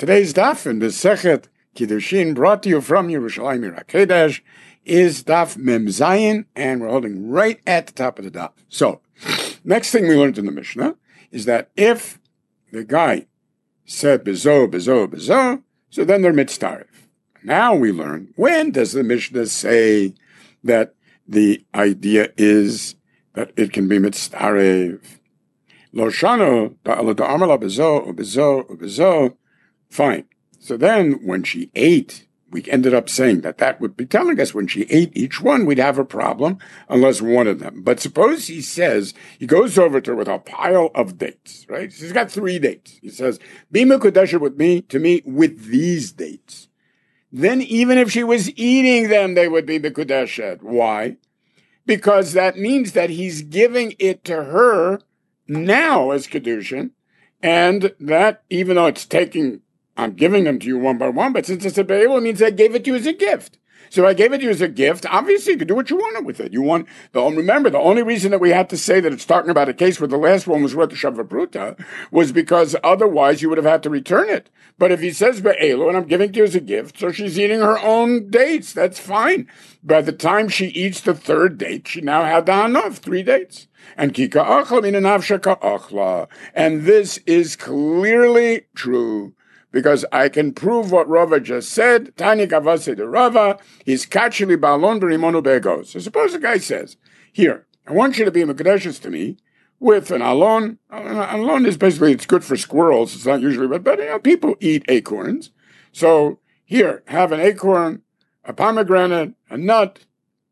Today's daf in the Sechet Kiddushin, brought to you from Yerushalayim Ir HaKodesh, is daf Mem Zayin, and we're holding right at the top of the daf. So, next thing we learned in the Mishnah is that if the guy said bezo, bezo, bezo, so then they're mitztaref. Now we learn, when does the Mishnah say that the idea is that it can be mitztaref? Lo shano ta'ala ta'amala bezo, bezo, bezo. Fine. So then when she ate, we ended up saying that would be telling us when she ate each one, we'd have a problem unless one of them. But suppose he says, he goes over to her with a pile of dates, right? He's got 3 dates. He says, be mekudeshet with me, to me, with these dates. Then even if she was eating them, they would be mekudeshet. Why? Because that means that he's giving it to her now as kedushin, and that even though I'm giving them to you one by one, but since it's a be'elu, it means I gave it to you as a gift. So I gave it to you as a gift. Obviously, you can do what you want with it. Remember, the only reason that we had to say that it's talking about a case where the last one was Rota Shava Pruta was because otherwise you would have had to return it. But if he says be'elu, and I'm giving it to you as a gift, so she's eating her own dates, that's fine. By the time she eats the 3rd date, she now had the hanav, 3 dates. And kika achla min nafshaka achla. And this is clearly true, because I can prove what Rava just said. Tani kavase de Rava is kachili ba'alon b'rimonu be'egos. So suppose the guy says, here, I want you to be mekudeshes to me with an alon. Alon is basically, it's good for squirrels. It's not usually, but people eat acorns. So here, have an acorn, a pomegranate, a nut.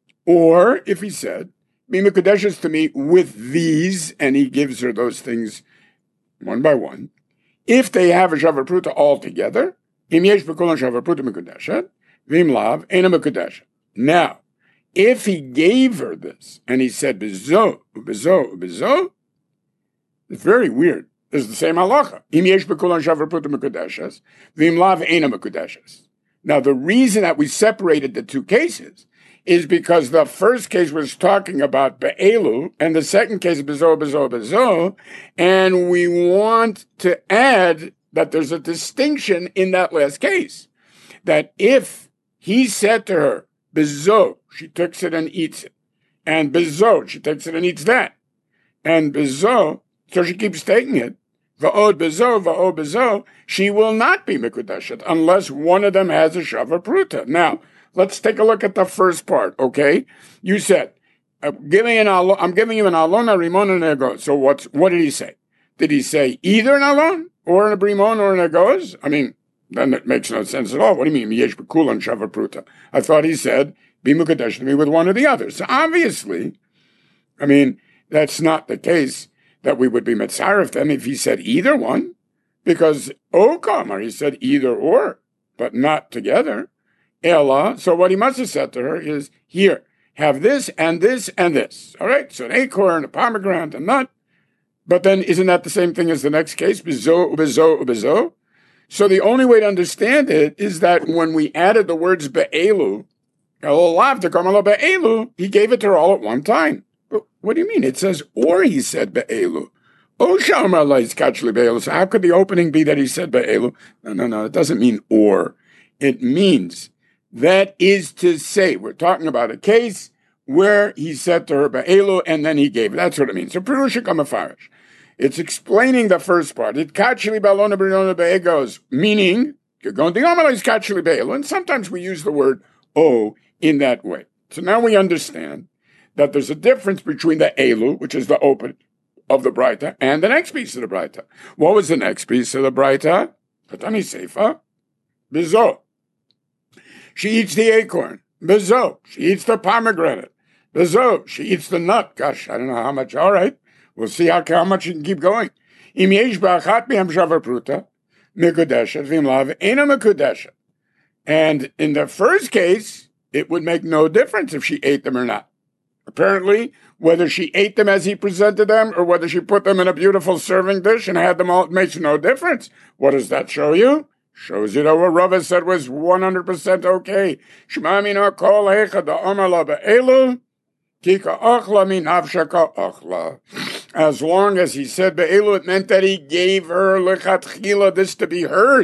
Or if he said, be mekudeshes to me with these, and he gives her those things one by one. If they have a shavar pruta all together, im yesh b'kolon shavar pruta mekudeshet, v'im lav ena mekudeshet. Now, if he gave her this and he said bezo, bezo, bezo, it's very weird. It's the same halacha. Im yesh b'kolon shavar pruta mekudeshet, v'im lav ena mekudeshet. Now, the reason that we separated the 2 cases is because the first case was talking about be'elu, and the second case bezo, bezo, bezo, and we want to add that there's a distinction in that last case. That if he said to her, bezo, she takes it and eats it, and bezo, she takes it and eats that, and bezo, so she keeps taking it, va'od bezo, she will not be mekudeshet unless one of them has a shavar pruta. Now, let's take a look at the first part, okay? You said, I'm giving you an alon rimon and ego. So what did he say? Did he say either an alon or an rimon or an egos? I mean, then it makes no sense at all. What do you mean? Yesh b'kulan shavar pruta. I thought he said, be mukadesh to me with one or the other. So obviously, I mean, that's not the case that we would be metzaref them if he said either one, because Okamar, he said either or, but not together. Ella, so what he must have said to her is, here, have this and this and this. All right, so an acorn, a pomegranate, a nut. But then isn't that the same thing as the next case? Bezo, bezo, bezo. So the only way to understand it is that when we added the words be'elu, he gave it to her all at one time. But what do you mean? It says, or he said be'elu. So how could the opening be that he said be'elu? No, it doesn't mean or. It means, that is to say, we're talking about a case where he said to her be'elu and then he gave it. That's what it means. So Perusha Kamafarish. It's explaining the first part. It kachli ba'alon b'rimonu be'egos, meaning, and sometimes we use the word o in that way. So now we understand that there's a difference between the elu, which is the open of the Braita, and the next piece of the Braita. What was the next piece of the Braita? Katani Seifa, bezo. She eats the acorn. Bezo. She eats the pomegranate. Bezo. She eats the nut. Gosh, I don't know how much. All right. We'll see how much you can keep going. Im yesh ba'achat b'hem shavar pruta, mekudeshet, v'im lav ena mekudeshet. And in the first case, it would make no difference if she ate them or not. Apparently, whether she ate them as he presented them or whether she put them in a beautiful serving dish and had them all, it makes no difference. What does that show you? Shows you that what Rava said was 100% okay. Shema mina kol hecha da amar la be'elu, kika achla min nafshaka achla. As long as he said be'elu, it meant that he gave her lechatchila this to be hers.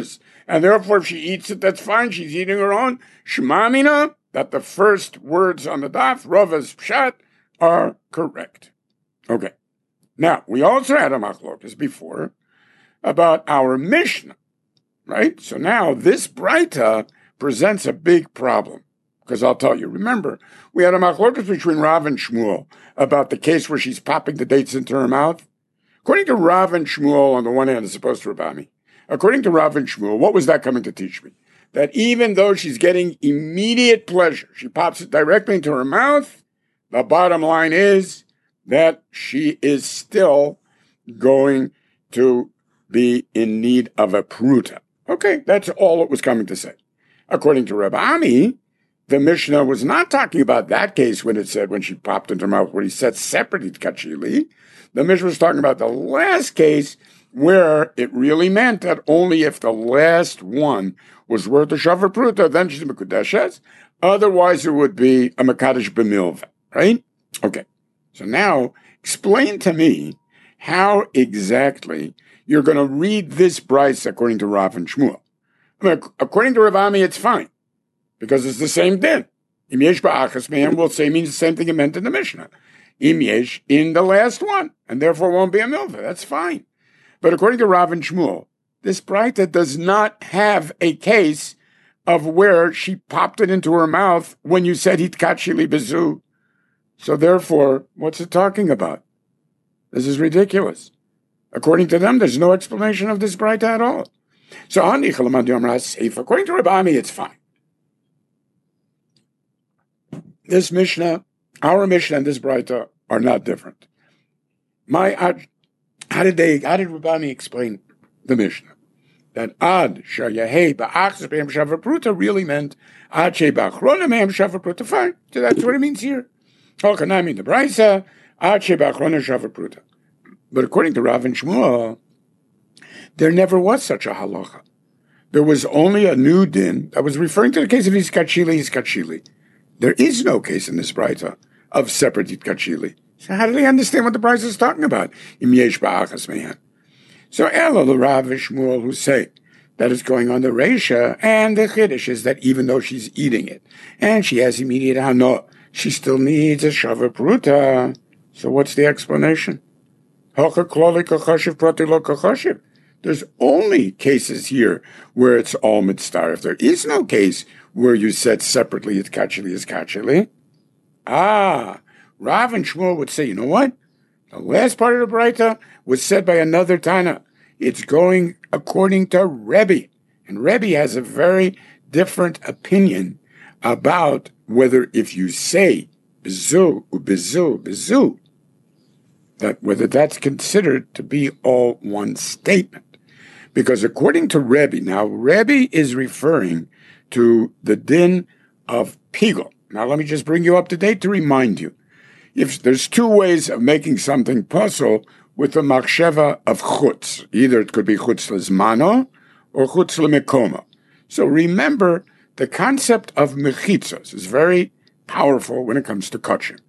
And therefore, if she eats it, that's fine. She's eating her own. Shemamina, that the first words on the daf, Rava's pshat, are correct. Okay. Now, we also had a machlokas before about our Mishnah, right? So now this Braita presents a big problem. Because I'll tell you, remember, we had a machlokas between Rav and Shmuel about the case where she's popping the dates into her mouth. According to Rav and Shmuel, on the one hand, as opposed to Rabami, according to Rav and Shmuel, what was that coming to teach me? That even though she's getting immediate pleasure, she pops it directly into her mouth, the bottom line is that she is still going to be in need of a pruta. Okay, that's all it was coming to say. According to Rabami, the Mishnah was not talking about that case when it said when she popped into her mouth, where he said separately kachili. The Mishnah was talking about the last case where it really meant that only if the last one was worth a shavar pruta, then she's a mekudeshes. Otherwise, it would be a mekadesh b'milva, right? Okay. So now, explain to me how exactly you're going to read this brisa according to Rav and Shmuel. I mean, according to Ravami, it's fine. Because it's the same din. Im yesh ba'achas mehem will say means the same thing it meant in the Mishnah. Im yesh in the last one, and therefore won't be a milva. That's fine. But according to Rav and Shmuel, this Braita does not have a case of where she popped it into her mouth when you said hitkachili bezu. So therefore, what's it talking about? This is ridiculous. According to them, there's no explanation of this Braita at all. So according to Rabami, it's fine. This Mishnah, our Mishnah and this Braita are not different. How did Rabami explain the Mishnah? That ad shayahei ba'achas be'em shavapruta really meant ad she ba'achrona me'em shavapruta. Fine. So that's what it means here. Halkanami the Braisa, ad she ba'achrona shavapruta. But according to Rav and Shmuel, there never was such a halacha. There was only a new din that was referring to the case of Iskachili. There is no case in this Braita of separate Itkachili. So how do they understand what the Braita is talking about? Im yesh ba'achas mehan. So Ela the Rav and Shmuel who say that is going on the Reisha, and the Chiddush is that even though she's eating it, and she has immediate hano, she still needs a shavar pruta. So what's the explanation? There's only cases here where it's all mitzdarif. There is no case where you said separately it's kachili is kachili. Rav and Shmuel would say, you know what? The last part of the Braita was said by another Tana. It's going according to Rebbe. And Rebbe has a very different opinion about whether if you say bizu, bizu, that whether that's considered to be all one statement. Because according to Rebbe, now Rebbe is referring to the din of pigul. Now let me just bring you up to date to remind you. If there's two ways of making something puzzle with the machsheva of chutz. Either it could be chutz lezmano or chutz lemekoma. So remember, the concept of mechitzos is very powerful when it comes to kachim.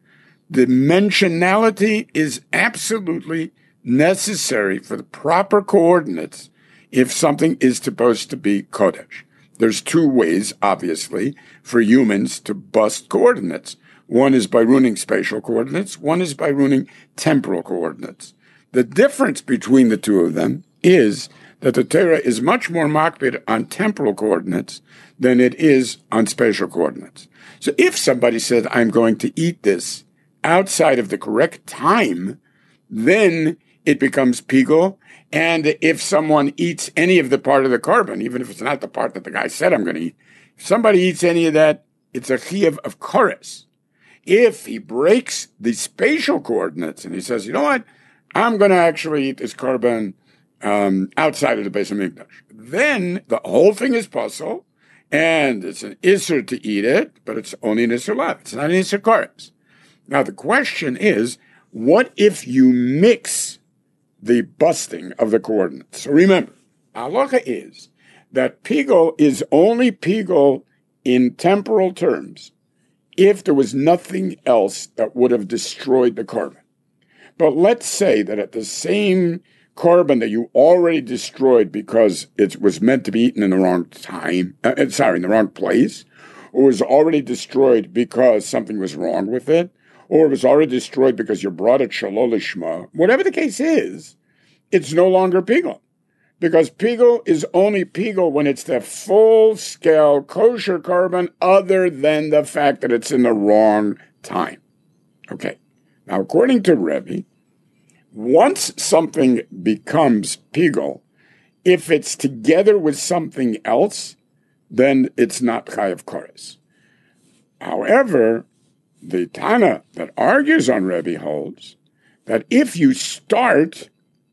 Dimensionality is absolutely necessary for the proper coordinates if something is supposed to be kodesh. There's two ways, obviously, for humans to bust coordinates. One is by ruining spatial coordinates. One is by ruining temporal coordinates. The difference between the two of them is that the Torah is much more makbid on temporal coordinates than it is on spatial coordinates. So if somebody said, I'm going to eat this outside of the correct time, then it becomes pigul. And if someone eats any of the part of the carbon, even if it's not the part that the guy said I'm going to eat, if somebody eats any of that, it's a chiyuv of chores. If he breaks the spatial coordinates and he says, you know what, I'm going to actually eat this carbon outside of the Beis Hamikdash, then the whole thing is puzzle, and it's an isser to eat it, but it's only an isser lav. It's not an isser chores. Now the question is, what if you mix the busting of the coordinates? So remember, halacha is that pigul is only pigul in temporal terms if there was nothing else that would have destroyed the carbon. But let's say that at the same korban that you already destroyed because it was meant to be eaten in the wrong time, in the wrong place, or was already destroyed because something was wrong with it, or it was already destroyed because you brought it shalol lishma, whatever the case is, it's no longer pigul. Because pigul is only pigul when it's the full-scale kosher korban other than the fact that it's in the wrong time. Okay. Now, according to Rebbe, once something becomes pigul, if it's together with something else, then it's not chayav koros. However, the Tana that argues on Rebbe holds that if you start,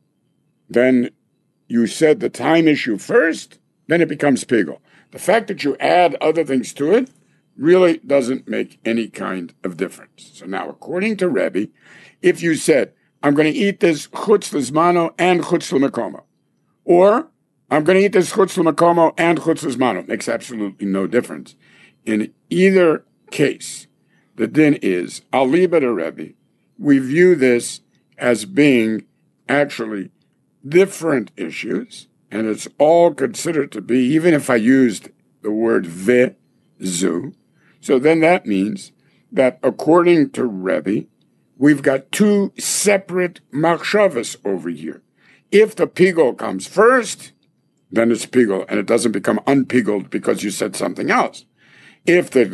then you said the time issue first, then it becomes pigul. The fact that you add other things to it really doesn't make any kind of difference. So now, according to Rebbe, if you said, I'm going to eat this chutz l'zmano and chutz l'mekomo, or I'm going to eat this chutz l'mekomo and chutz l'zmano, makes absolutely no difference. In either case, the din is, I'll leave it to Rebbe. We view this as being actually different issues, and it's all considered to be, even if I used the word vezu, so then that means that according to Rebbe, we've got two separate machshavas over here. If the pigul comes first, then it's pigul, and it doesn't become unpiguled because you said something else. If the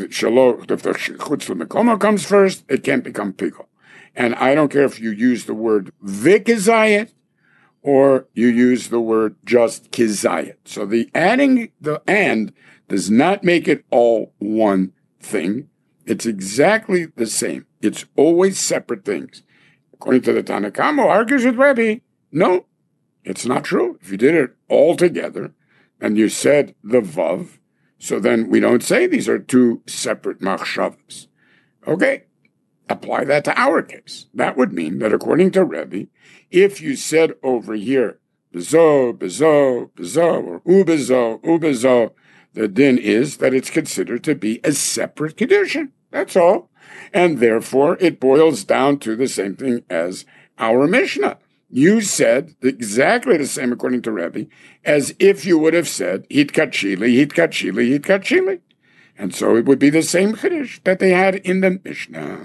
chutz l'mekomo comes first, it can't become pigul. And I don't care if you use the word vikizayit or you use the word just kizayit. So the adding the and does not make it all one thing. It's exactly the same. It's always separate things. According to the Tanna Kama, argues with Rebbe, no, it's not true. If you did it all together and you said the vav, so then we don't say these are two separate machshavas. Okay, apply that to our case. That would mean that according to Rebbe, if you said over here, bezo, bezo, bezo, or ubezo, the din is that it's considered to be a separate kedushin. That's all. And therefore, it boils down to the same thing as our Mishnah. You said exactly the same, according to Rebbe, as if you would have said, hitkachili, hitkachili, hitkachili. And so it would be the same chiddush that they had in the Mishnah.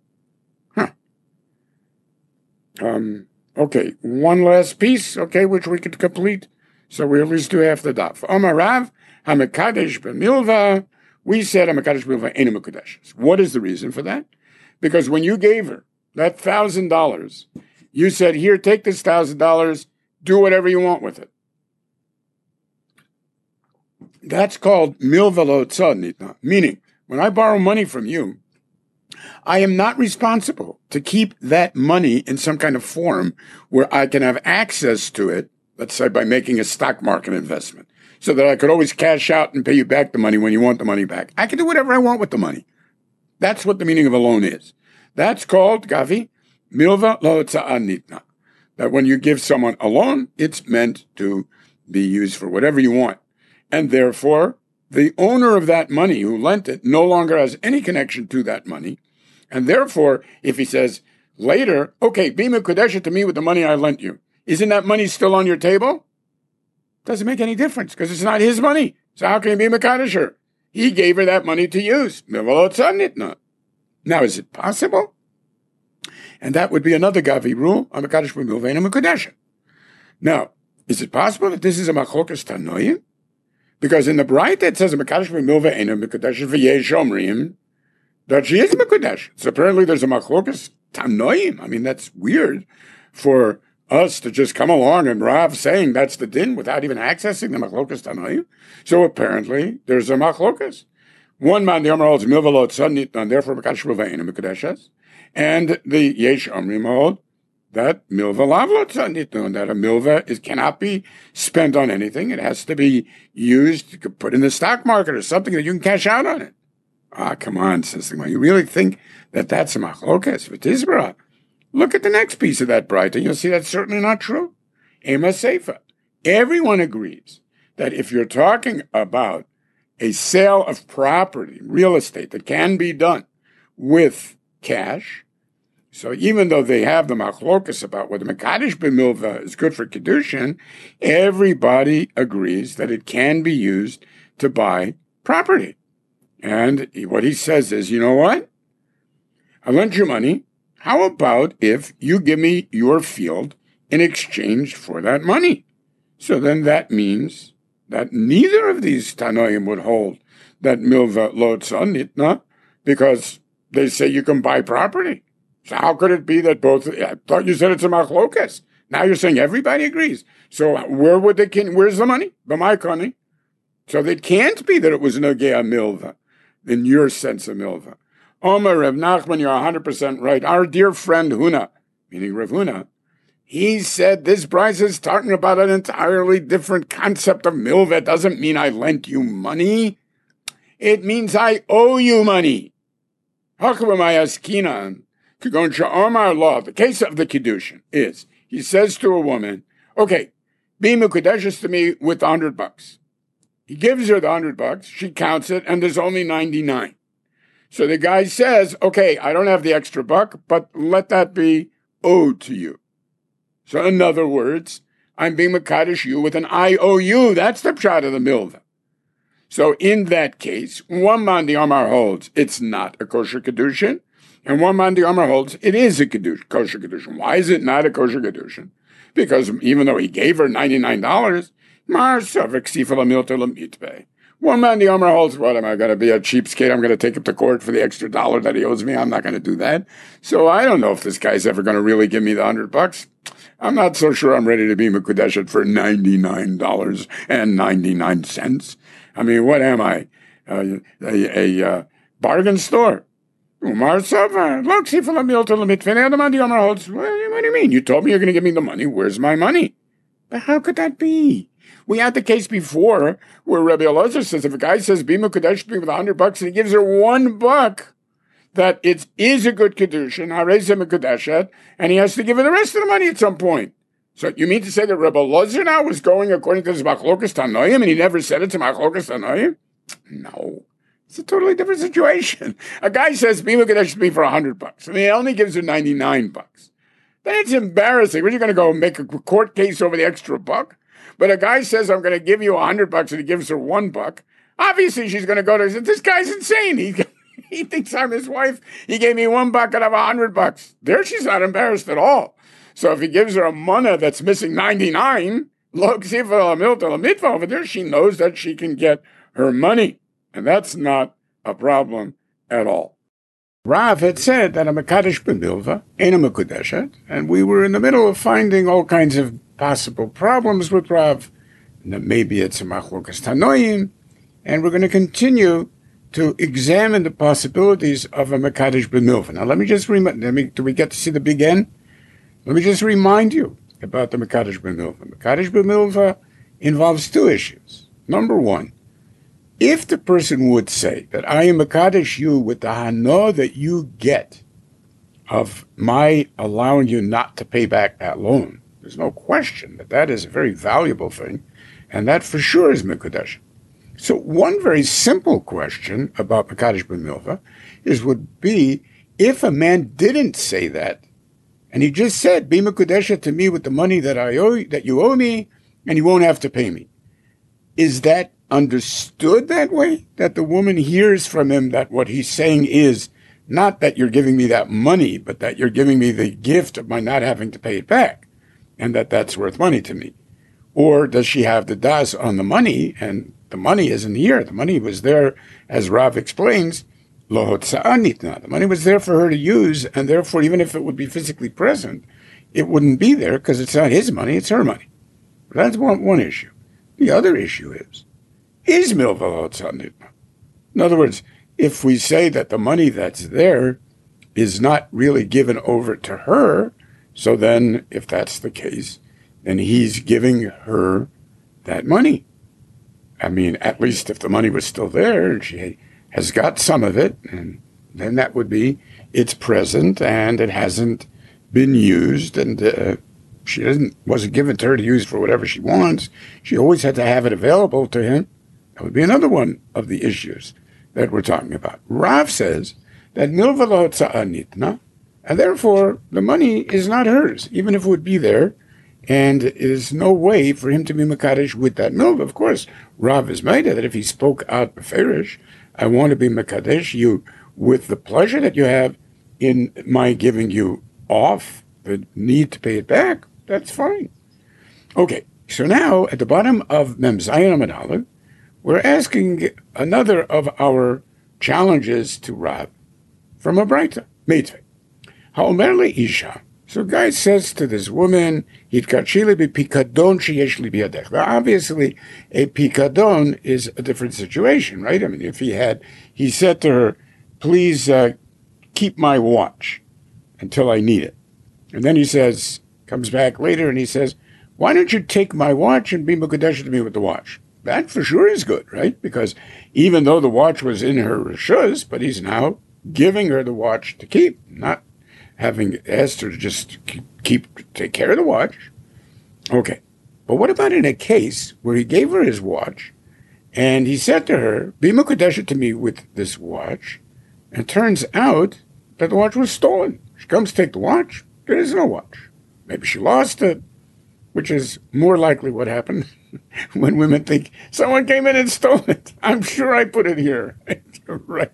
Okay, one last piece, okay, which we could complete. So we at least do half the daf. Omar Rav, HaMekadesh b'milva. We said HaMekadesh b'milva ain't Mekadesh. What is the reason for that? Because when you gave her that $1,000, you said, here, take this $1,000, do whatever you want with it. That's called milva lo tzadnitna, meaning when I borrow money from you, I am not responsible to keep that money in some kind of form where I can have access to it, let's say by making a stock market investment, so that I could always cash out and pay you back the money when you want the money back. I can do whatever I want with the money. That's what the meaning of a loan is. That's called, Gavi, milva lo tzadnitna. That when you give someone a loan, it's meant to be used for whatever you want. And therefore, the owner of that money who lent it no longer has any connection to that money. And therefore, if he says later, okay, be mekudesha to me with the money I lent you, isn't that money still on your table? Doesn't make any difference because it's not his money. So how can he be mekudesher? He gave her that money to use. Now, is it possible? And that would be another Gavi rule, a mekadesh b'milva and a mekudesha. Now, is it possible that this is a machokas tanoim? Because in the Braita it says a mekadesh b'milva and a mekudesha v'yesh omrim that she is mekudesh. So apparently there's a machlokas tanoim. I mean, that's weird for us to just come along and Rav saying that's the din without even accessing the machlokas tanoim. So apparently there's a machlokas. One man, the Omer holds milva lo tzadnit, and therefore mekadesh b'milva and a mekudeshes. And the yesh omrim hold that milva lav lo tzadnit, and that a milva cannot be spent on anything. It has to be used, put in the stock market or something that you can cash out on it. Ah, come on, says the Gemara. You really think that that's a machlokas with Tisbara? Look at the next piece of that Braita. You'll see that's certainly not true. Ema Seifa. Everyone agrees that if you're talking about a sale of property, real estate, that can be done with cash, So even though they have the machlokas about whether Mekadesh b'milva is good for Kedushin, everybody agrees that it can be used to buy property. And what he says is, you know what? I lent you money. How about if you give me your field in exchange for that money? So then that means that neither of these Tanoim would hold that milva lo nitna, because they say you can buy property. So how could it be that both? I thought you said it's a machlokas. Now you're saying everybody agrees. So where's the money? B'may. So it can't be that it was nogea milva, in your sense of milva. Omer Rav Nachman, you're 100% right. Our dear friend Huna, meaning Rav Huna, he said this Bryce is talking about an entirely different concept of milva. It doesn't mean I lent you money. It means I owe you money. Hachabamayas Omar law, the case of the Kiddushin is, he says to a woman, okay, be mukadeshes to me with $100. He gives her the $100, she counts it, and there's only 99. So the guy says, okay, I don't have the extra buck, but let that be owed to you. So in other words, I'm being makadesh you with an IOU. That's the pshat of the milva. So in that case, one man the Amar holds it's not a kosher kedushin, and one man the Amar holds it is a kosher kedushin. Why is it not a kosher kedushin? Because even though he gave her $99, one man the Amar holds, what, am I going to be a cheapskate? I'm going to take him to court for the extra dollar that he owes me. I'm not going to do that. So I don't know if this guy's ever going to really give me the $100. I'm not so sure I'm ready to be Mekudeshet for $99.99. I mean, what am I? A bargain store? What do you mean? You told me you're going to give me the money. Where's my money? But how could that be? We had the case before where Rabbi Elazar says if a guy says Bima Kadesh with $100 and he gives her $1, that it is a good Kedushin, Harezim Kadeshet, and he has to give her the rest of the money at some point. So you mean to say that Rabbi Elazar now was going according to this Machlokas Tanoim and he never said it to Machlokas Tanoim? No. It's a totally different situation. A guy says Bima Kadesh me for $100 and he only gives her $99. Then it's embarrassing. What, are you going to go make a court case over the extra buck? But a guy says, I'm going to give you $100 and he gives her $1. Obviously, she's going to go to, this guy's insane. He thinks I'm his wife. He gave me $1 and I have $100. There she's not embarrassed at all. So if he gives her a mana that's missing 99, look, over there, she knows that she can get her money. And that's not a problem at all. Rav had said that a Mekadesh b'milva ain't a Mekudeshet, and we were in the middle of finding all kinds of possible problems with Rav, and that maybe it's a Machlokas Tanoim, and we're going to continue to examine the possibilities of a Mekadesh b'milva. Now let me just do we get to see the big end? Let me just remind you about the Mekadesh b'milva. Mekadesh b'milva involves two issues. Number one, if the person would say that I am Mekadesh you with the hana that you get of my allowing you not to pay back that loan, there's no question that that is a very valuable thing, and that for sure is Mekadesh. So one very simple question about Mekadesh b'milva would be, if a man didn't say that, and he just said, be Mekudeshet to me with the money that you owe me, and you won't have to pay me, is that understood that way? That the woman hears from him that what he's saying is not that you're giving me that money, but that you're giving me the gift of my not having to pay it back, and that that's worth money to me? Or does she have the das on the money, and the money isn't here? The money was there, as Rav explains, lo hotza'anitna. The money was there for her to use, and therefore, even if it would be physically present, it wouldn't be there because it's not his money, it's her money. That's one issue. The other issue is milva lo hotza'anitna. In other words, if we say that the money that's there is not really given over to her, so then if that's the case, then he's giving her that money. I mean, at least if the money was still there and she has got some of it, and then that would be it's present and it hasn't been used, and wasn't given to her to use for whatever she wants. She always had to have it available to him. That would be another one of the issues that we're talking about. Rav says that milva lo hotza'anitna, And therefore, the money is not hers, even if it would be there. And there's no way for him to be Mekadesh with that milva. Of course, Rav is made that if he spoke out beferish, I want to be Mekadesh you with the pleasure that you have in my giving you off the need to pay it back. That's fine. Okay, so now at the bottom of Mem Zayin Amud Aleph, we're asking another of our challenges to Rav from a Braita, Meitvei. Ha'omer le'isha. So guy says to this woman, Hitkachili b'pikadon sheyesh li biyadech. Now obviously, a pikadon is a different situation, right? I mean, if he said to her, please keep my watch until I need it. And then he comes back later and he says, why don't you take my watch and be Mekadesh to me with the watch? That for sure is good, right? Because even though the watch was in her rishus, but he's now giving her the watch to keep, not having asked her to just take care of the watch. Okay. But what about in a case where he gave her his watch and he said to her, be Mekadesh to me with this watch, and it turns out that the watch was stolen. She comes to take the watch. There is no watch. Maybe she lost it, which is more likely what happened when women think, someone came in and stole it. I'm sure I put it here. Right.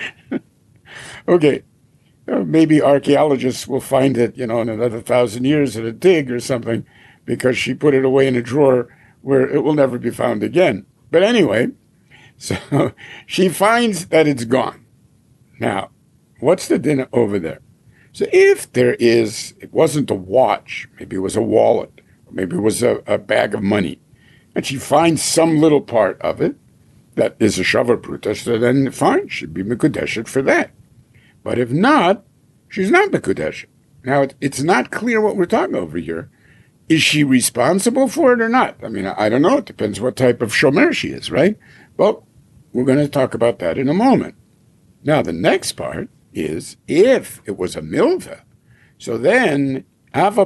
Okay. Maybe archaeologists will find it, in another 1,000 years at a dig or something, because she put it away in a drawer where it will never be found again. But anyway, so she finds that it's gone. Now, what's the din over there? So if it wasn't a watch, maybe it was a wallet, or maybe it was a bag of money, and she finds some little part of it that is a shavar pruta, so then fine, she'd be mekudeshet for that. But if not, she's not mekudeshet. Now, it's not clear what we're talking over here. Is she responsible for it or not? I mean, I don't know. It depends what type of shomer she is, right? Well, we're going to talk about that in a moment. Now, the next part is if it was a milva. So then, even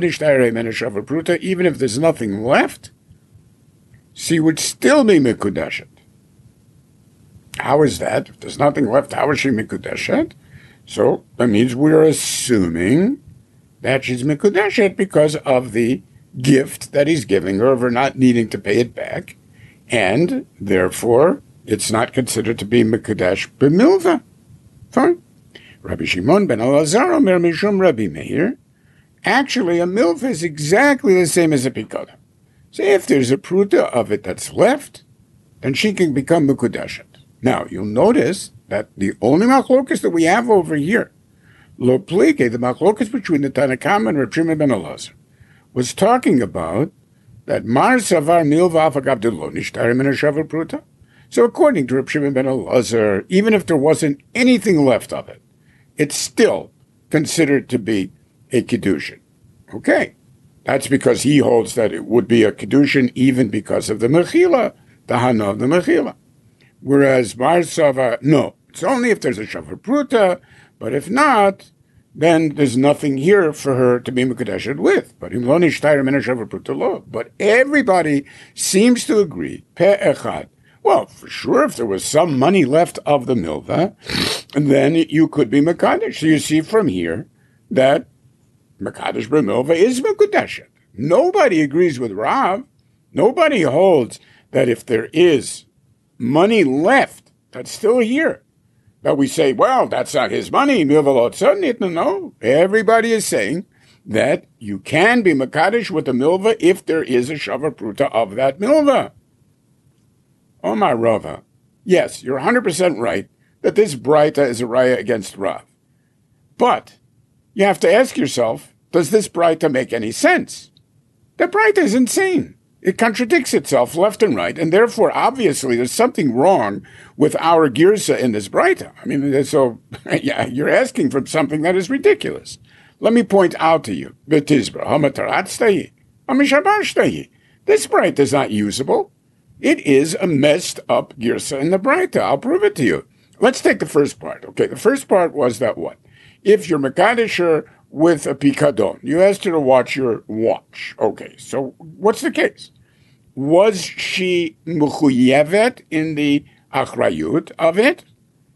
if there's nothing left, she would still be mekudeshet. How is that? If there's nothing left, how is she mekudeshet? So that means we're assuming that she's mekudeshet because of the gift that he's giving her of her not needing to pay it back, and therefore it's not considered to be mekudesh b'milva. Fine. Rabbi Shimon ben Elazar omer mishum Rabbi Meir. Actually, a milva is exactly the same as a pikadon. So if there's a pruta of it that's left, then she can become mekudeshet. Now, you'll notice that the only machlokas that we have over here, lo plike, the machlokas between the Tanakam and Reb Shimon ben Elazar, was talking about that mar savar milva afagav de lo nishtarim in a shavar pruta. So according to Reb Shimon ben Elazar, even if there wasn't anything left of it, it's still considered to be a kedushin. Okay, that's because he holds that it would be a kedushin even because of the mechila, the hana of the mechila. Whereas mar savar, no, it's only if there's a shavar pruta, but if not, then there's nothing here for her to be mekudeshet with. But im lo nishtarim in a shavar pruta lo. But everybody seems to agree, pe echad. Well, for sure, if there was some money left of the milva, then you could be mekadesh. So you see from here that mekadesh b'milva is mekudeshet. Nobody agrees with Rav. Nobody holds that if there is money left that's still here, that we say, well, that's not his money. No, everybody is saying that you can be mekadesh with a milva if there is a shavar pruta of that milva. Omar Rava, yes, you're 100% right that this braita is a raya against Rav. But you have to ask yourself, does this braita make any sense? The braita is insane. It contradicts itself left and right, and therefore, obviously, there's something wrong with our girsa in this braita. I mean, so yeah, you're asking for something that is ridiculous. Let me point out to you, this braita is not usable. It is a messed up girsa in the braita. I'll prove it to you. Let's take the first part. Okay, the first part was that what? If you're mekadesher with a pikadon, you asked her to watch your watch. Okay, so what's the case? Was she mechuyevet in the achrayut of it?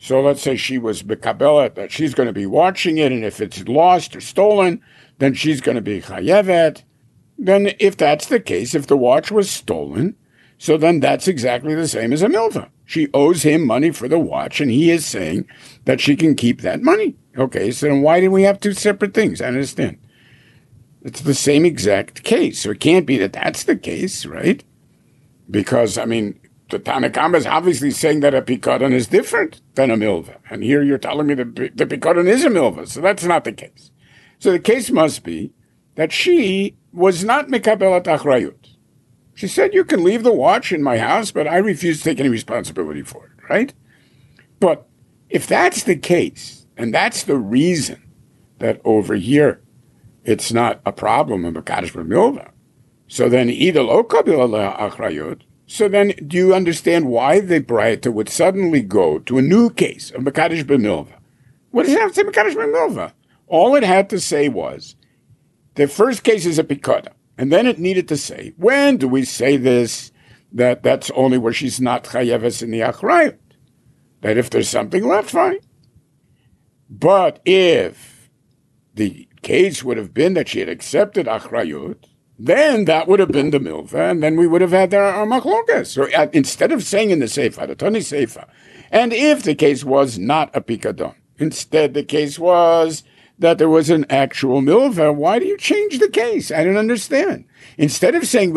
So let's say she was Mekabela, that she's going to be watching it, and if it's lost or stolen, then she's going to be Chayevet. Then if that's the case, if the watch was stolen, so then that's exactly the same as a milva. She owes him money for the watch, and he is saying that she can keep that money. Okay, so then why do we have two separate things? I understand. It's the same exact case. So it can't be that that's the case, right? Because, I mean, the Tanna Kama is obviously saying that a pikadon is different than a milva. And here you're telling me that the pikadon is a milva. So that's not the case. So the case must be that she was not mekabelat achrayut. She said, you can leave the watch in my house, but I refuse to take any responsibility for it, right? But if that's the case, and that's the reason that over here it's not a problem in Mekadosh b'milva, so then either lo kabila achrayut. So then, do you understand why the Braita would suddenly go to a new case of Mekadosh b'milva? What does it have to say Mekadosh b'milva? All it had to say was, the first case is a pikada, and then it needed to say, when do we say this, that that's only where she's not chayeves in the achrayut? That if there's something left, fine. But if the case would have been that she had accepted achrayut, then that would have been the milva, and then we would have had our machlokas. So instead of saying in the Seifa, the Tani Seifa, and if the case was not a pikadon, instead the case was that there was an actual milva, why do you change the case? I don't understand. Instead of saying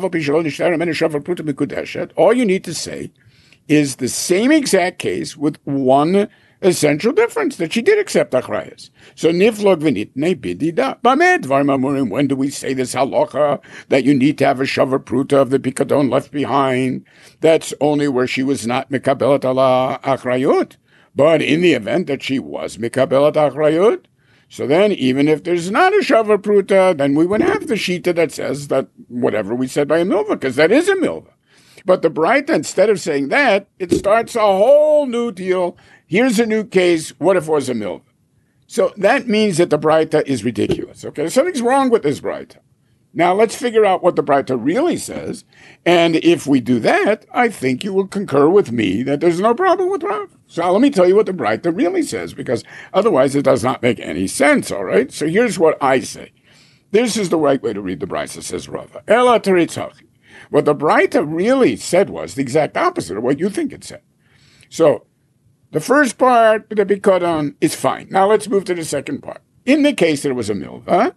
all you need to say is the same exact case with one essential difference, that she did accept achrayas. So niflog v'nitnei bidida. Bamed dvarim amurim. When do we say this halacha that you need to have a shavar pruta of the pikadon left behind? That's only where she was not mikabelat ala achrayut. But in the event that she was mikabelat achrayut, so then even if there's not a shavar pruta, then we would have the shita that says that whatever we said by a milva, because that is a milva. But the Braita, instead of saying that, it starts a whole new deal. Here's a new case. What if it was a milva? So that means that the Braita is ridiculous. Okay, something's wrong with this Braita. Now let's figure out what the Braita really says. And if we do that, I think you will concur with me that there's no problem with Rav. So let me tell you what the Braita really says, because otherwise it does not make any sense, all right? So here's what I say. This is the right way to read the Braita, says Rav. Ela teritzachi. What the Braita really said was the exact opposite of what you think it said. So the first part, the Bikadon, is fine. Now let's move to the second part. In the case that it was a milva,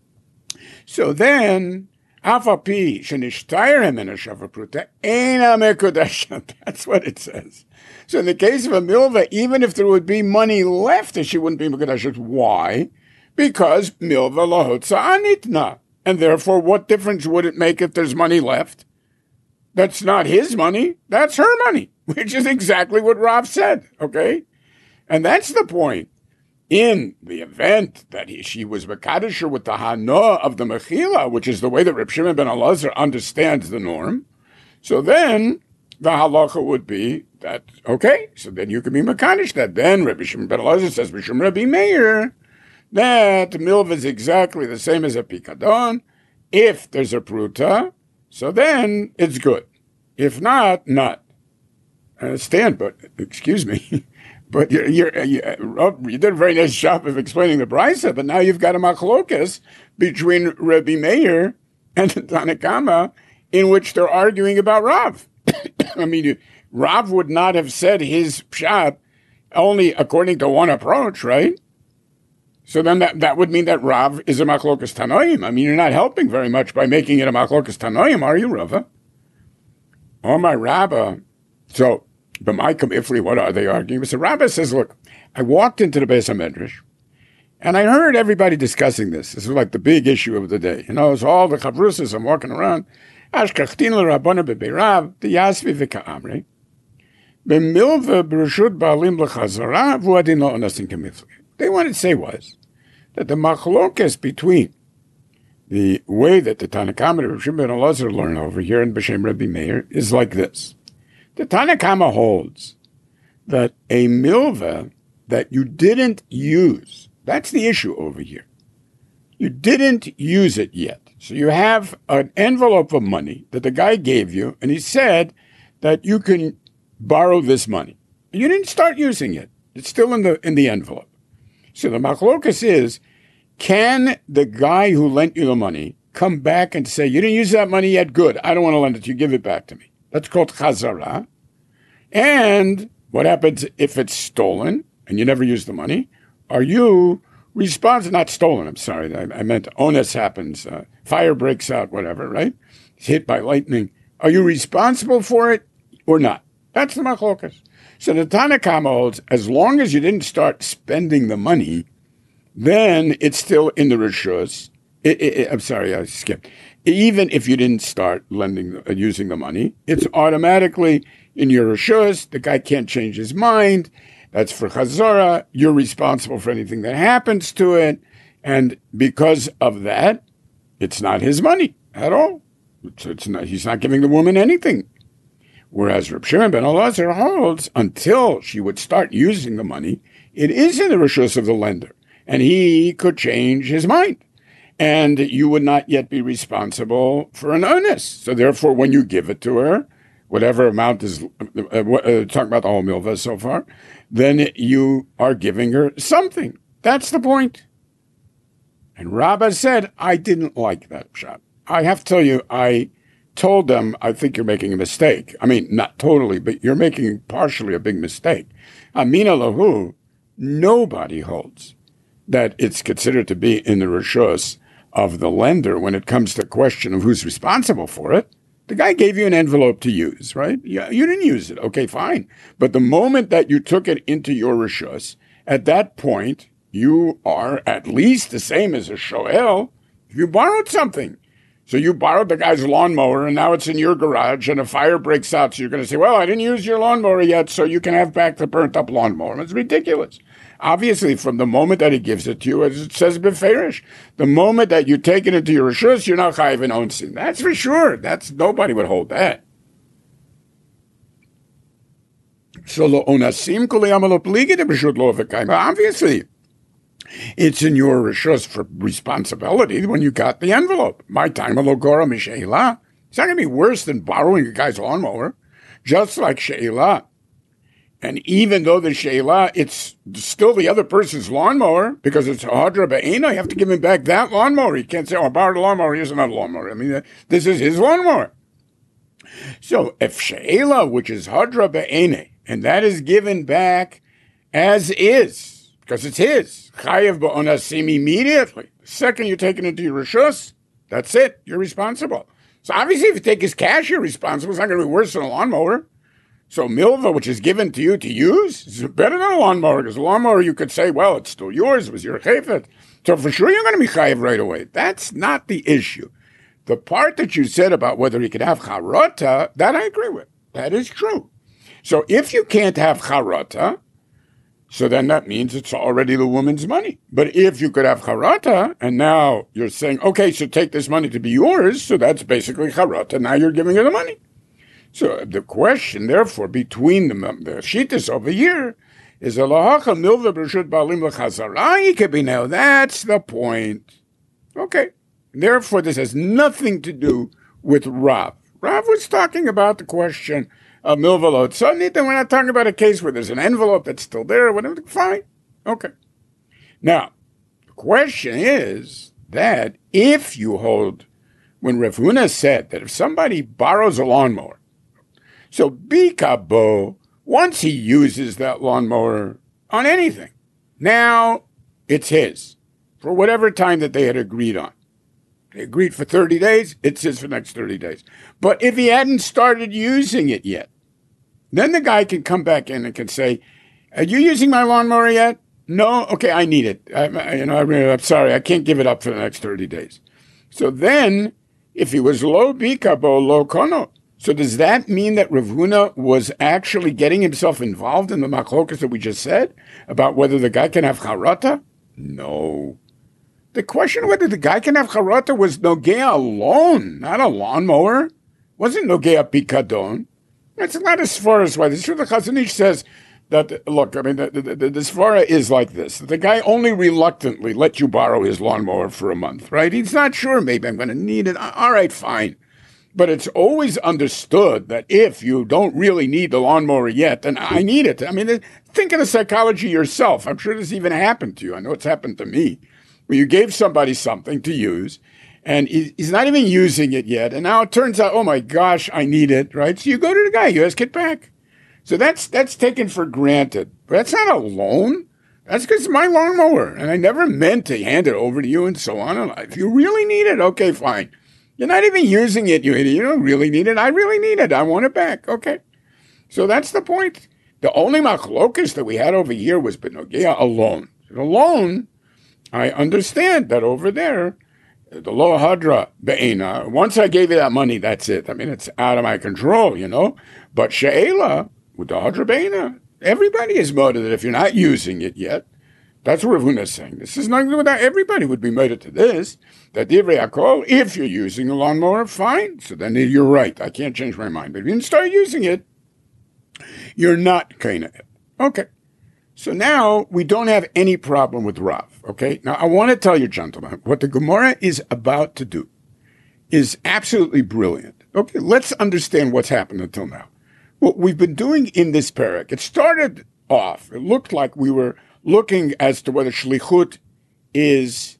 so then, Afapi shenishtayim in a shavar pruta eina mekudesha. That's what it says. So in the case of a milva, even if there would be money left, she wouldn't be mekudesha. Why? Because milva lahotza anitna. And therefore, what difference would it make if there's money left? That's not his money. That's her money, which is exactly what Rav said, okay? And that's the point. In the event that she was Mekadesher with the Hana of the Mechila, which is the way that Reb Shimon ben Elazar understands the norm, so then the halacha would be that, okay, so then you can be Mekadesh that. Then Reb Shimon ben Elazar says, B'Shem Rabbi Meir, that milva is exactly the same as a pikadon. If there's a pruta, so then it's good. If not, not. I understand, but excuse me, but you did a very nice job of explaining the brisa. But now you've got a machlokas between Rabbi Meir and the Tanna Kama, in which they're arguing about Rav. I mean, Rav would not have said his pshat only according to one approach, right? So then that would mean that Rav is a machlokas tanoim. I mean, you're not helping very much by making it a machlokas tanoim, are you, Rava? Oh, my Rabbah. So, but my Ifli, what are they arguing? So Rabbah says, look, I walked into the Beis HaMedrash, and I heard everybody discussing this. This is like the big issue of the day. You know, it's all the chavrusas, I'm walking around. Ashkachtin l'Rabbana b'beirav, the Yasvi v'ka'amri. B'milva b'reshut ba'alim l'chazara, v'uadin lo onasin k'mifli. They wanted to say was that the machlokas between the way that the Tanna Kama and Reb Shimon ben Elazar learn over here in B'Shem Rabbi Meir is like this. The Tanna Kama holds that a milva that you didn't use, that's the issue over here. You didn't use it yet. So you have an envelope of money that the guy gave you, and he said that you can borrow this money. You didn't start using it. It's still in the envelope. So the machlokas is, can the guy who lent you the money come back and say, you didn't use that money yet? Good. I don't want to lend it to you. Give it back to me. That's called chazara. And what happens if it's stolen and you never use the money? Are you responsible? Not stolen, I'm sorry. I meant onus happens. Fire breaks out, whatever, right? It's hit by lightning. Are you responsible for it or not? That's the machlokas. So the Tanna Kama holds, as long as you didn't start spending the money, then it's still in the rishus. I'm sorry, I skipped. Even if you didn't start using the money, it's automatically in your rishus. The guy can't change his mind. That's for chazara. You're responsible for anything that happens to it. And because of that, it's not his money at all. It's not, he's not giving the woman anything. Whereas Reb Shimon ben Elazar holds, until she would start using the money, it is in the rishus of the lender. And he could change his mind. And you would not yet be responsible for an onus. So therefore, when you give it to her, whatever amount is, talking about the whole milva so far, then you are giving her something. That's the point. And Rabbah said, I didn't like that shot. I have to tell you, I told them, I think you're making a mistake. I mean, not totally, but you're making partially a big mistake. Amina lahu, nobody holds that it's considered to be in the rishus of the lender when it comes to the question of who's responsible for it. The guy gave you an envelope to use, right? Yeah, you didn't use it. Okay, fine. But the moment that you took it into your rishus, at that point, you are at least the same as a shoel if you borrowed something. So you borrowed the guy's lawnmower, and now it's in your garage, and a fire breaks out. So you're going to say, well, I didn't use your lawnmower yet, so you can have back the burnt-up lawnmower. It's ridiculous. Obviously, from the moment that he gives it to you, as it says beferish, the moment that you take it into your rishus, you're not chayiv in onsin. That's for sure. Nobody would hold that. So lo onasim kol yamalo pligi de b'shut lo v'kaim. Obviously, it's in your rishus for responsibility when you got the envelope. My time lo gora misheila. It's not going to be worse than borrowing a guy's lawnmower, just like sheila. And even though the sheila, it's still the other person's lawnmower, because it's a hadra be'ena, you have to give him back that lawnmower. You can't say, oh, I borrowed a lawnmower, here's another lawnmower. I mean, this is his lawnmower. So if sheila, which is hadra be'ena, and that is given back as is, because it's his, chayev ba'onasim immediately. The second you take it into your rishus, that's it, you're responsible. So obviously if you take his cash, you're responsible. It's not going to be worse than a lawnmower. So milva, which is given to you to use, is better than a lawnmower, because a lawnmower you could say, well, it's still yours, it was your chayfet. So for sure you're going to be chayiv right away. That's not the issue. The part that you said about whether he could have charata, that I agree with. That is true. So if you can't have charata, so then that means it's already the woman's money. But if you could have charata, and now you're saying, okay, so take this money to be yours, so that's basically charata. Now you're giving her the money. So the question, therefore, between the shittas over here is alahacha milva b'reshut ba'alim l'chazara now. That's the point. Okay. Therefore, this has nothing to do with Rav. Rav was talking about the question of milva lo tzadnit, and we're not talking about a case where there's an envelope that's still there. Whatever. Fine. Okay. Now, the question is that if you hold, when Rav Huna said that if somebody borrows a lawnmower, so bikabo, once he uses that lawnmower on anything, now it's his for whatever time that they had agreed on. They agreed for 30 days, it's his for the next 30 days. But if he hadn't started using it yet, then the guy can come back in and can say, are you using my lawnmower yet? No? Okay, I need it. I'm sorry, I can't give it up for the next 30 days. So then, if he was lo bikabo, lo kono, so does that mean that Rav Huna was actually getting himself involved in the machlokas that we just said about whether the guy can have charata? No. The question whether the guy can have charata was nogea alone, not a lawnmower. It wasn't nogea pikadon. That's not as far as why. The Chazon Ish says that, look, I mean, the svara is like this. The guy only reluctantly let you borrow his lawnmower for a month, right? He's not sure. Maybe I'm going to need it. All right, fine. But it's always understood that if you don't really need the lawnmower yet, then I need it. I mean, think of the psychology yourself. I'm sure this even happened to you. I know it's happened to me. Where you gave somebody something to use, and he's not even using it yet. And now it turns out, oh my gosh, I need it, right? So you go to the guy, you ask it back. So that's taken for granted. But that's not a loan. That's because it's my lawnmower. And I never meant to hand it over to you and so on. And if you really need it, okay, fine. You're not even using it, you idiot. You don't really need it. I really need it. I want it back. Okay. So that's the point. The only machlokas that we had over here was benogia, a loan. The loan, I understand that over there, the lo hadra be'ena, once I gave you that money, that's it. I mean, it's out of my control, you know. But she'ela, with the hadra be'ena, everybody is motivated that if you're not using it yet. That's what Rav Huna is saying. This is not good that everybody would be motivated to this. That divrei hakol, if you're using a lawnmower, fine. So then you're right. I can't change my mind. But if you didn't start using it, you're not kind of it. Okay. So now we don't have any problem with Rav. Okay. Now I want to tell you, gentlemen, what the Gemara is about to do is absolutely brilliant. Okay. Let's understand what's happened until now. What we've been doing in this parak, it started off, it looked like we were looking as to whether shlichut is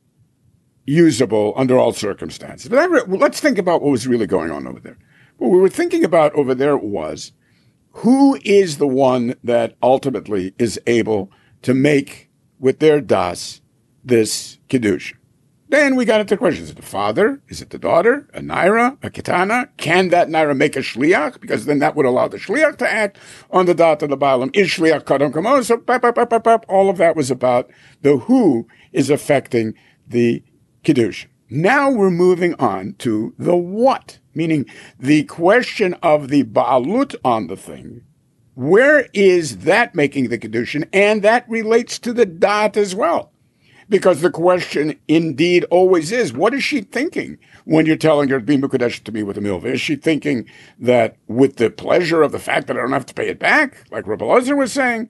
usable under all circumstances. But let's think about what was really going on over there. What we were thinking about over there was, who is the one that ultimately is able to make with their das this kiddush? Then we got into questions. Is it the father? Is it the daughter? A naira? A ketana? Can that naira make a shliach? Because then that would allow the shliach to act on the dot of the baalim. Is shliach kadam kamo? So all of that was about the who is affecting the kiddush. Now we're moving on to the what, meaning the question of the baalut on the thing. Where is that making the kiddushin? And that relates to the dot as well. Because the question indeed always is, what is she thinking when you're telling her to be Mekudesh to me with a milva? Is she thinking that with the pleasure of the fact that I don't have to pay it back, like Rabbi Elazar was saying?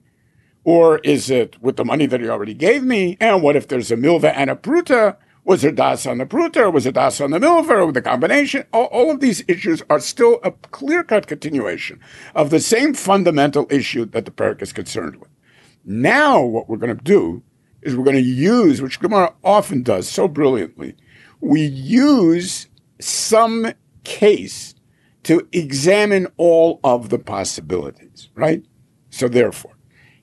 Or is it with the money that he already gave me? And what if there's a milva and a pruta? Was there das on the pruta? Or was it das on the milva? Or the combination? All of these issues are still a clear-cut continuation of the same fundamental issue that the parak is concerned with. Now what we're going to do is we're going to use, which Gemara often does so brilliantly, we use some case to examine all of the possibilities, right? So therefore,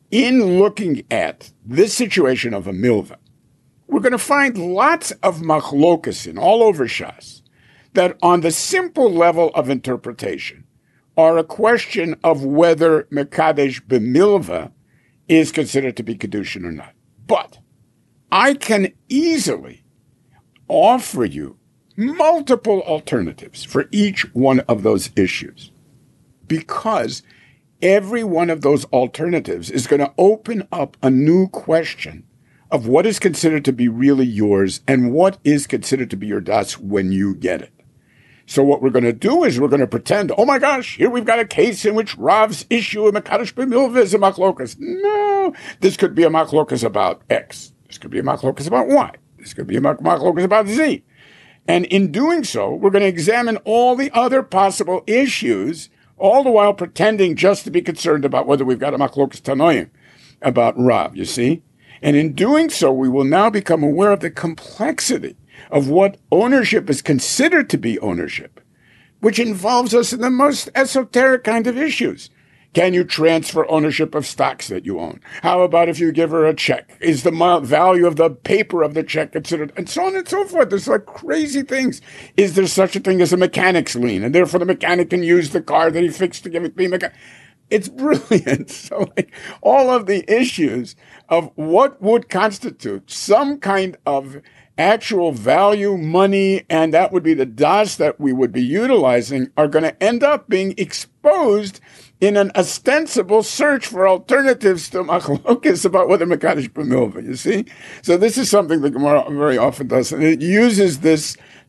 in looking at this situation of a milva, we're going to find lots of machlokas all over Shas that on the simple level of interpretation are a question of whether Mekadesh b'milva is considered to be Kedushin or not. But I can easily offer you multiple alternatives for each one of those issues, because every one of those alternatives is going to open up a new question of what is considered to be really yours and what is considered to be your das when you get it. So what we're going to do is we're going to pretend, oh my gosh, here we've got a case in which Rav's issue of Mekadesh b'milva is a machlokas. No, this could be a machlokas about X. This could be a machlokas about Y. This could be a machlokas about Z. And in doing so, we're going to examine all the other possible issues, all the while pretending just to be concerned about whether we've got a machlokas tanoim about Rav, you see? And in doing so, we will now become aware of the complexity of what ownership is considered to be ownership, which involves us in the most esoteric kind of issues. Can you transfer ownership of stocks that you own? How about if you give her a check? Is the value of the paper of the check considered? And so on and so forth. There's like crazy things. Is there such a thing as a mechanic's lien? And therefore the mechanic can use the car that he fixed to give it to the mechanic. It's brilliant. So like all of the issues of what would constitute some kind of actual value, money, and that would be the das that we would be utilizing, are going to end up being exposed in an ostensible search for alternatives to machlokas about whether Mekadesh b'milva, you see? So this is something the Gemara very often does, and it uses this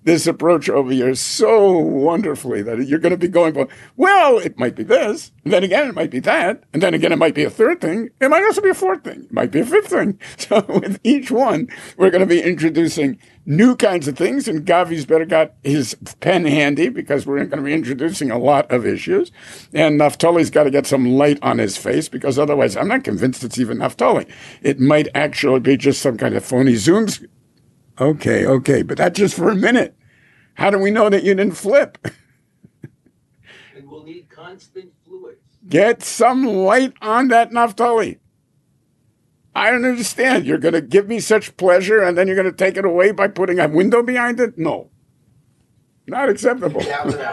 this approach over here so wonderfully that you're going to be going, well, it might be this, and then again, it might be that, and then again, it might be a third thing. It might also be a fourth thing. It might be a fifth thing. So with each one, we're going to be introducing new kinds of things, and Gavi's better got his pen handy because we're going to be introducing a lot of issues. And Naftali's got to get some light on his face because otherwise I'm not convinced it's even Naftali. It might actually be just some kind of phony Zooms. Okay, but that's just for a minute. How do we know that you didn't flip? And we'll need constant fluids. Get some light on that, Naftali. I don't understand. You're going to give me such pleasure and then you're going to take it away by putting a window behind it? No. Not acceptable.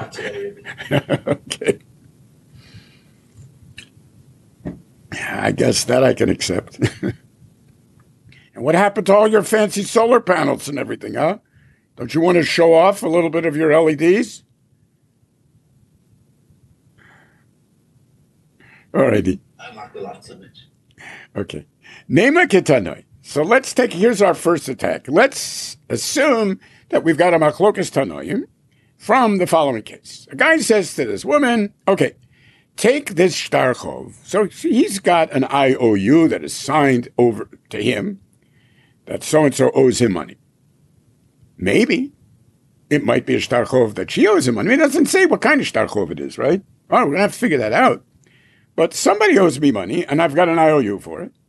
Okay. I guess that I can accept. And what happened to all your fancy solar panels and everything, huh? Don't you want to show off a little bit of your LEDs? Alrighty. I'm not allowed so much. Okay. Nema ketanoi. So here's our first attack. Let's assume that we've got a machlokas tanoim from the following case. A guy says to this woman, okay, take this shtarchov. So he's got an IOU that is signed over to him that so-and-so owes him money. Maybe it might be a shtarchov that she owes him money. I mean, it doesn't say what kind of shtarchov it is, right? Oh, we're going to have to figure that out. But somebody owes me money, and I've got an IOU for it.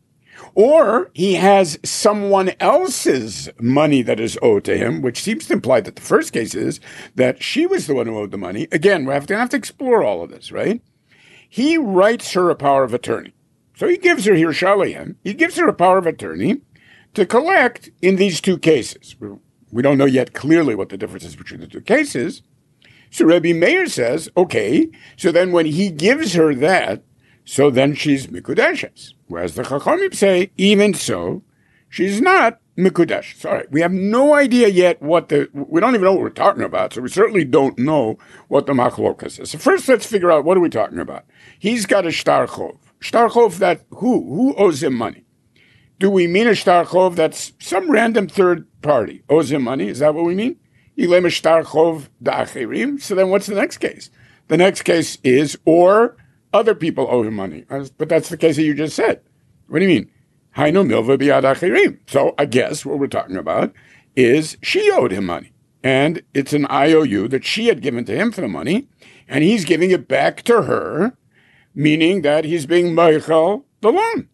Or he has someone else's money that is owed to him, which seems to imply that the first case is that she was the one who owed the money. Again, we have to explore all of this, right? He writes her a power of attorney. So he gives her here Shalian. He gives her a power of attorney to collect in these two cases. We don't know yet clearly what the difference is between the two cases. So Rebbe Meir says, okay, so then when he gives her that, so then she's mikudeshes. Whereas the Chachamim say, even so, she's not mikudeshes. All right, we have no idea yet we don't even know what we're talking about, so we certainly don't know what the machlokas is. So first let's figure out, what are we talking about? He's got a shtarchov. Shtarchov that, who owes him money? Do we mean a shtarchov that's some random third party owes him money? Is that what we mean? Ilem shtarchov da'achirim. So then what's the next case? The next case is, or other people owe him money. But that's the case that you just said. What do you mean? Hainu milva biyad achirim. So I guess what we're talking about is she owed him money. And it's an IOU that she had given to him for the money, and he's giving it back to her, meaning that he's being meichel the loan.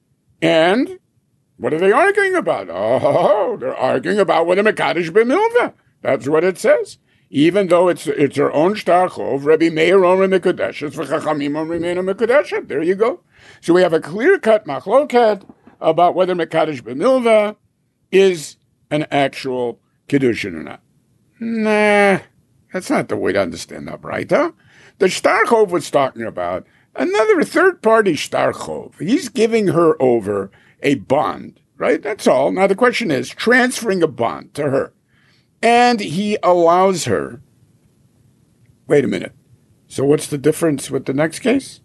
And what are they arguing about? Oh, they're arguing about whether Mekadesh b'milva. That's what it says. Even though it's her own shtarchov, Rebbe Meir omer mekudeshes, v'chachamim omer meina mekudeshet. There you go. So we have a clear-cut machloket about whether Mekadesh b'milva is an actual kiddushin or not. Nah, that's not the way to understand that, right? Huh? The shtarchov was talking about another third-party shtarchov. He's giving her over a bond, right? That's all. Now the question is transferring a bond to her. And he allows her. Wait a minute. So what's the difference with the next case?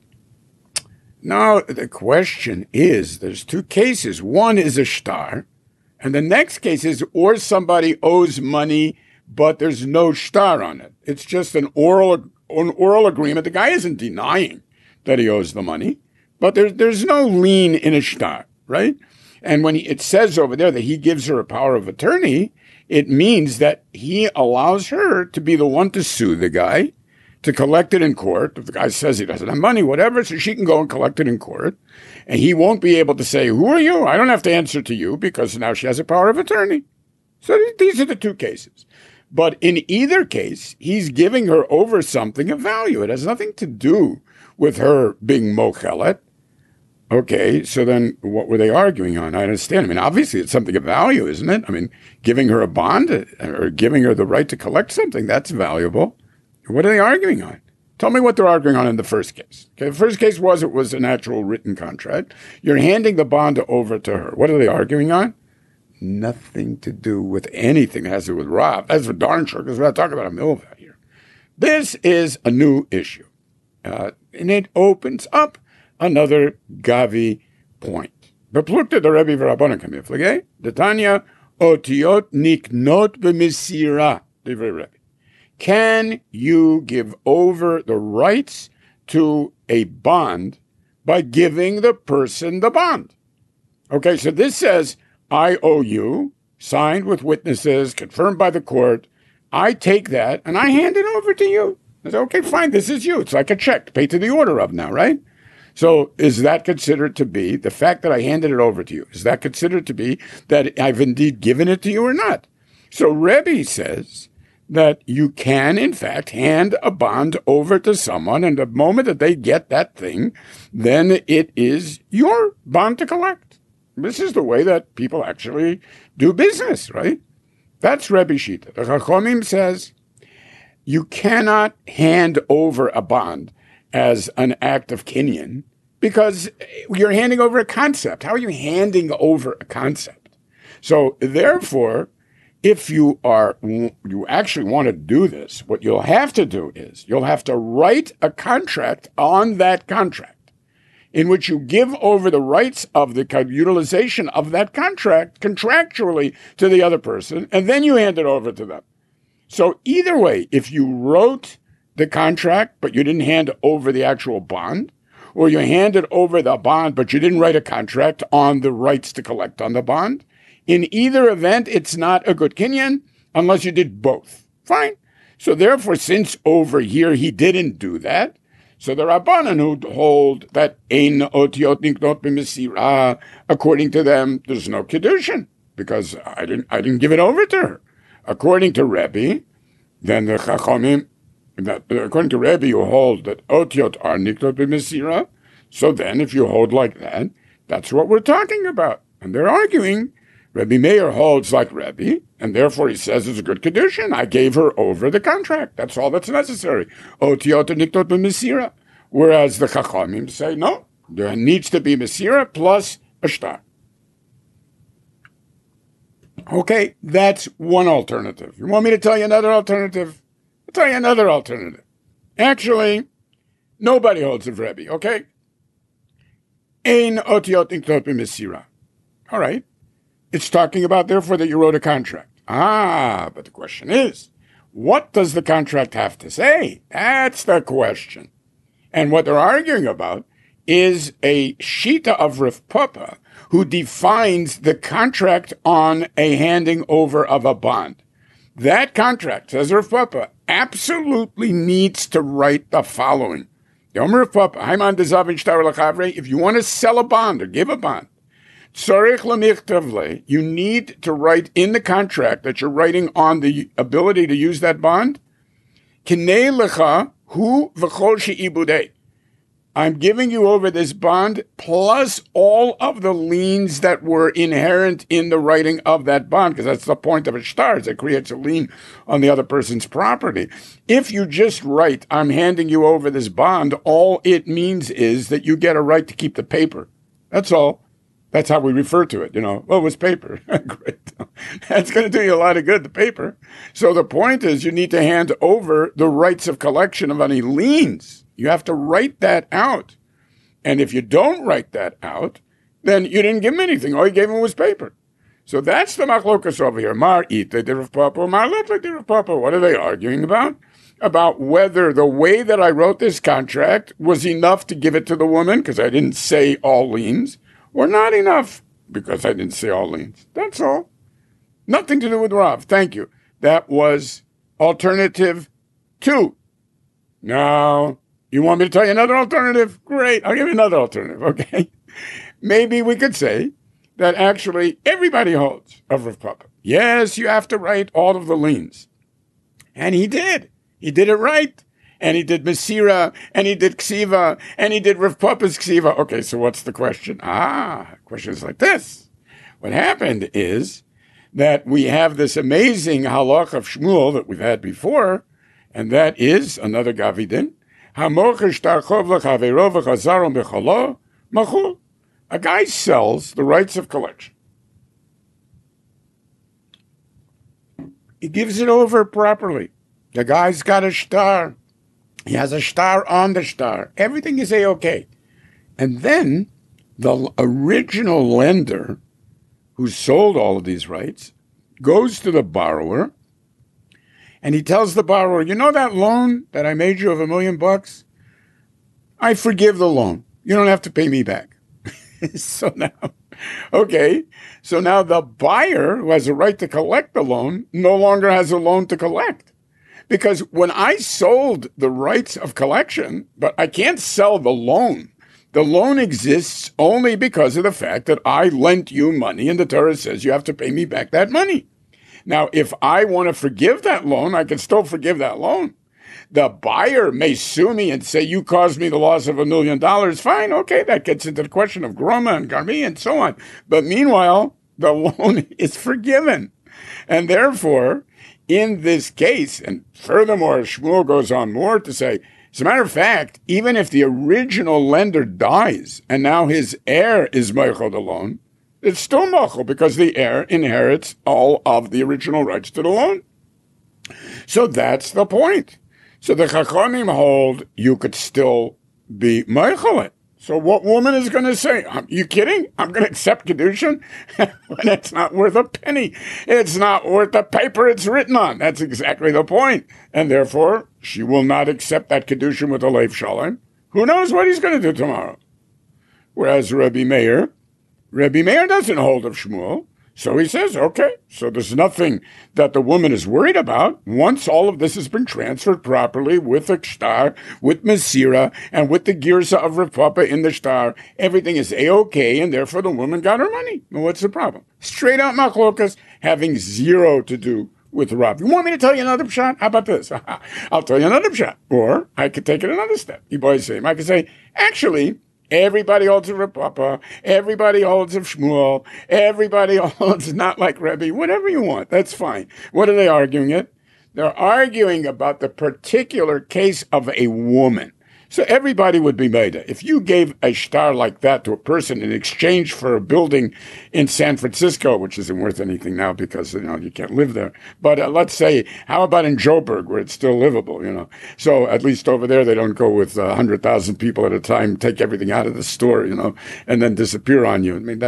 Now the question is, there's two cases. One is a shtar, and the next case is, or somebody owes money, but there's no shtar on it. It's just an oral agreement. The guy isn't denying that he owes the money, but there's no lien in a shtar, right? And when it says over there that he gives her a power of attorney, it means that he allows her to be the one to sue the guy, to collect it in court. If the guy says he doesn't have money, whatever, so she can go and collect it in court. And he won't be able to say, who are you? I don't have to answer to you, because now she has a power of attorney. So these are the two cases. But in either case, he's giving her over something of value. It has nothing to do with her being mochelet. Okay, so then what were they arguing on? I understand. I mean, obviously it's something of value, isn't it? I mean, giving her a bond or giving her the right to collect something, that's valuable. What are they arguing on? Tell me what they're arguing on in the first case. Okay, the first case was it was an actual written contract. You're handing the bond over to her. What are they arguing on? Nothing to do with anything that has to do with Rob. That's for darn sure, because we're not talking about a milva here. This is a new issue. And it opens up another Gavi point. Beplukta the Rebbe v'Rabbanan kamiflage, the Tanya otiot niknot b'misira. Divrei Rebbe. Can you give over the rights to a bond by giving the person the bond? Okay, so this says, I owe you, signed with witnesses, confirmed by the court. I take that and I hand it over to you. I say, okay, fine, this is you. It's like a check, paid to the order of now, right? So is that considered to be, the fact that I handed it over to you, is that considered to be that I've indeed given it to you or not? So Rebbe says that you can, in fact, hand a bond over to someone, and the moment that they get that thing, then it is your bond to collect. This is the way that people actually do business, right? That's Rebbe Shita. The Chachomim says you cannot hand over a bond as an act of kinyan because you're handing over a concept. How are you handing over a concept? So therefore, if you actually want to do this, what you'll have to do is you'll have to write a contract on that contract in which you give over the rights of the utilization of that contract contractually to the other person, and then you hand it over to them. So either way, if you wrote the contract, but you didn't hand over the actual bond, or you handed over the bond, but you didn't write a contract on the rights to collect on the bond, in either event, it's not a good kinyan unless you did both. Fine. So therefore, since over here he didn't do that, so the Rabbanan who hold that ein otiot niknot b'mesira, according to them, there's no kedushin because I didn't give it over to her. According to Rebbe, then the Chachamim, according to Rebbe, you hold that otiot are niknot b'mesira. So then, if you hold like that, that's what we're talking about. And they're arguing. Rebbe Meir holds like Rebbe, and therefore he says it's a good kedushin. I gave her over the contract. That's all that's necessary. Otiot niktot b'mesira. Whereas the Chachamim say, no, there needs to be mesira plus a shtar. Okay, that's one alternative. You want me to tell you another alternative? I'll tell you another alternative. Actually, nobody holds of Rebbe, okay? Ein otiot niktot b'mesira. All right. It's talking about, therefore, that you wrote a contract. But the question is, what does the contract have to say? That's the question. And what they're arguing about is a shita of Rav Papa, who defines the contract on a handing over of a bond. That contract, says Rav Papa, absolutely needs to write the following. Yomer Rav Papa, if you want to sell a bond or give a bond, you need to write in the contract that you're writing on the ability to use that bond. I'm giving you over this bond plus all of the liens that were inherent in the writing of that bond, because that's the point of a shtar, is it creates a lien on the other person's property. If you just write, I'm handing you over this bond, all it means is that you get a right to keep the paper. That's all. That's how we refer to it, Well, it was paper. Great. That's going to do you a lot of good, the paper. So the point is you need to hand over the rights of collection of any liens. You have to write that out. And if you don't write that out, then you didn't give him anything. All you gave him was paper. So that's the machlokas over here. Mar ite de Rav Papa, mar letle de Rav Papa. What are they arguing about? About whether the way that I wrote this contract was enough to give it to the woman, because I didn't say all liens, or not enough, because I didn't say all liens. That's all. Nothing to do with Rav. Thank you. That was alternative 2. Now, you want me to tell you another alternative? Great. I'll give you another alternative, okay? Maybe we could say that actually everybody holds of Rav Papa. Yes, you have to write all of the liens. And he did. He did it right. And he did Mesira, and he did Ksiva, and he did Rav Papa's Ksiva. Okay, so what's the question? The question is like this. What happened is that we have this amazing halach of Shmuel that we've had before, and that is another Gavidin. A guy sells the rights of collection. He gives it over properly. The guy's got a shtar. He has a shtar on the shtar. Everything is A-okay. And then the original lender who sold all of these rights goes to the borrower and he tells the borrower, you know that loan that I made you of $1 million? I forgive the loan. You don't have to pay me back. So now the buyer who has a right to collect the loan no longer has a loan to collect. Because when I sold the rights of collection, but I can't sell the loan. The loan exists only because of the fact that I lent you money, and the Torah says you have to pay me back that money. Now, if I want to forgive that loan, I can still forgive that loan. The buyer may sue me and say, you caused me the loss of $1 million. Fine, okay, that gets into the question of Groma and Garmi and so on. But meanwhile, the loan is forgiven. And therefore, in this case, and furthermore, Shmuel goes on more to say, as a matter of fact, even if the original lender dies and now his heir is meichel the loan, it's still meichel because the heir inherits all of the original rights to the loan. So that's the point. So the Chachamim hold you could still be meichel it. So what woman is going to say, are you kidding? I'm going to accept Kedushin? When it's not worth a penny. It's not worth the paper it's written on. That's exactly the point. And therefore, she will not accept that Kedushin with a Leif Shalom. Who knows what he's going to do tomorrow? Whereas Rabbi Meir doesn't hold of Shmuel. So he says, okay, so there's nothing that the woman is worried about. Once all of this has been transferred properly with the shtar, with Mesira, and with the girsa of Rav Papa in the shtar, everything is A-okay, and therefore the woman got her money. Well, what's the problem? Straight out machlokas, having zero to do with Rav. You want me to tell you another pshat? How about this? I'll tell you another pshat. Or I could take it another step. I could say, actually, everybody holds of Rav Papa, everybody holds of Shmuel, everybody holds not like Rebbe, whatever you want, that's fine. What are they arguing it? They're arguing about the particular case of a woman. So everybody would be made. If you gave a shtar like that to a person in exchange for a building in San Francisco, which isn't worth anything now because, you can't live there. But let's say, how about in Joburg where it's still livable, So at least over there, they don't go with 100,000 people at a time, take everything out of the store, and then disappear on you. I mean,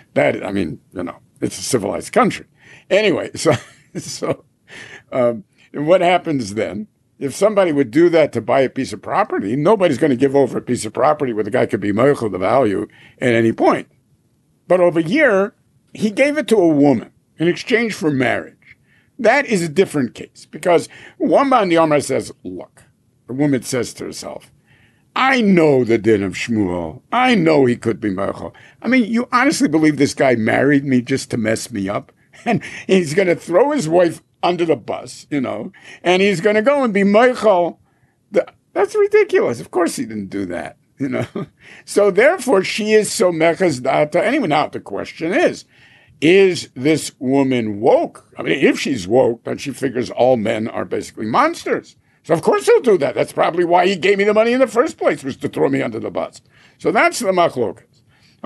it's a civilized country. Anyway, so what happens then? If somebody would do that to buy a piece of property, nobody's going to give over a piece of property where the guy could be meichel the value at any point. But over here, he gave it to a woman in exchange for marriage. That is a different case because one man the Omer says, look, the woman says to herself, I know the din of Shmuel. I know he could be meichel. I mean, you honestly believe this guy married me just to mess me up? And he's going to throw his wife under the bus, and he's going to go and be meichel. That's ridiculous. Of course he didn't do that, So therefore she is so mechas data. Anyway, now the question is this woman woke? I mean, if she's woke, then she figures all men are basically monsters. So of course he'll do that. That's probably why he gave me the money in the first place, was to throw me under the bus. So that's the machlokas.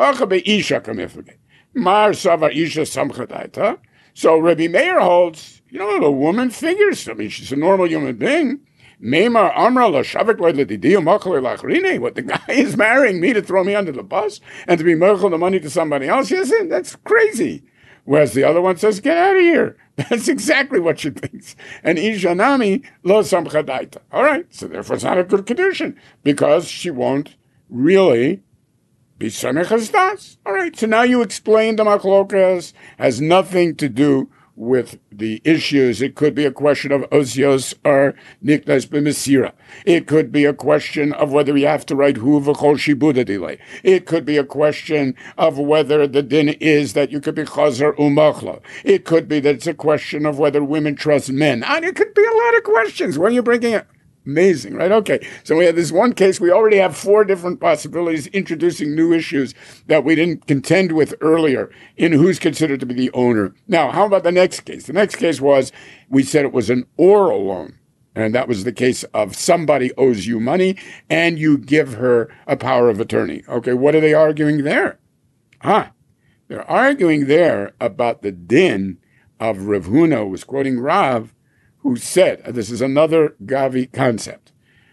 Mar sava isha samchadaita. So Rabbi Meir holds, the woman figures. I mean, she's a normal human being. Meimar amra l'shavik le'ledidiyu machal lachrine. What, the guy is marrying me to throw me under the bus and to be mechel the money to somebody else? Yes, that's crazy. Whereas the other one says, get out of here. That's exactly what she thinks. And ishanami lo samchadaita. All right, so therefore it's not a good condition because she won't really be samechas das. All right, so now you explained the machlokas has nothing to do with the issues. It could be a question of osios or nikdas b'mesira. It could be a question of whether you have to write hu v'chol shibuda delay. It could be a question of whether the din is that you could be chazer umachla. It could be that it's a question of whether women trust men. And it could be a lot of questions. When you're bringing it, amazing, right? Okay, so we have this one case. We already have 4 different possibilities introducing new issues that we didn't contend with earlier in who's considered to be the owner. Now, how about the next case? The next case was, we said it was an oral loan. And that was the case of somebody owes you money and you give her a power of attorney. Okay, what are they arguing there? They're arguing there about the din of Rav Huna, who was quoting Rav, who said, this is another Gavi concept,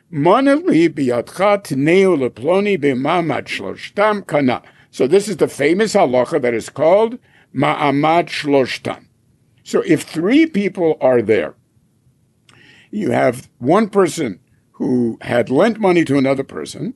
so this is the famous halacha that is called Ma'amad Shloshtan. So if 3 people are there, You have one person who had lent money to another person.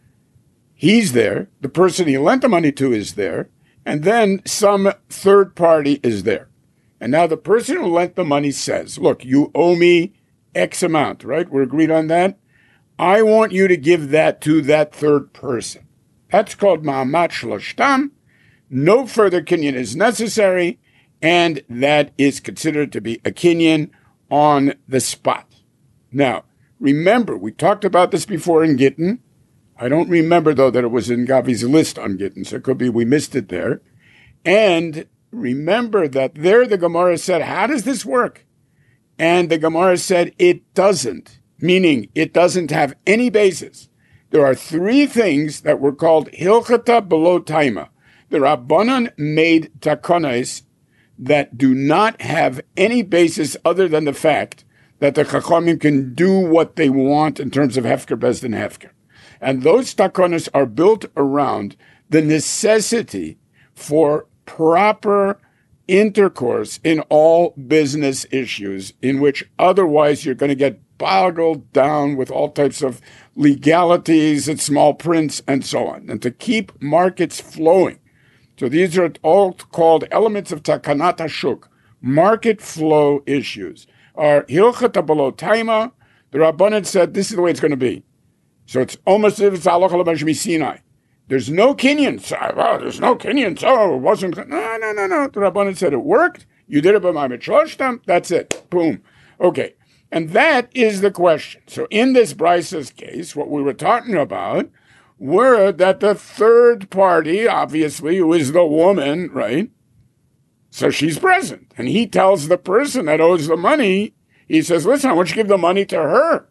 He's there. The person he lent the money to is there. And then some third party is there. And now the person who lent the money says, look, you owe me X amount, right? We're agreed on that. I want you to give that to that third person. That's called ma'amat shloshtam. No further kinyan is necessary, and that is considered to be a kinyan on the spot. Now, remember, we talked about this before in Gittin. I don't remember, though, that it was in Gavi's list on Gittin, so it could be we missed it there. And remember that there the Gemara said, how does this work? And the Gemara said, it doesn't, meaning it doesn't have any basis. There are three things that were called hilchata below taima. The Rabbanan made takonos that do not have any basis other than the fact that the Chachamim can do what they want in terms of hefker, bezdin, hefker. And those takonos are built around the necessity for proper intercourse in all business issues, in which otherwise you're going to get boggled down with all types of legalities and small prints and so on. And to keep markets flowing. So these are all called elements of takanat hashuk, market flow issues. Are hilchata below taima. The Rabbanan said this is the way it's going to be. So it's almost as if it's halacha l'mashmi Sinai. There's no kinyan. So, there's no kinyan. So it wasn't. No. The Rabbanan said it worked. You did it by my mitzvah. That's it. Boom. Okay. And that is the question. So in this Brisa's case, what we were talking about were that the third party, obviously, who is the woman, right? So she's present. And he tells the person that owes the money, he says, listen, I want you to give the money to her.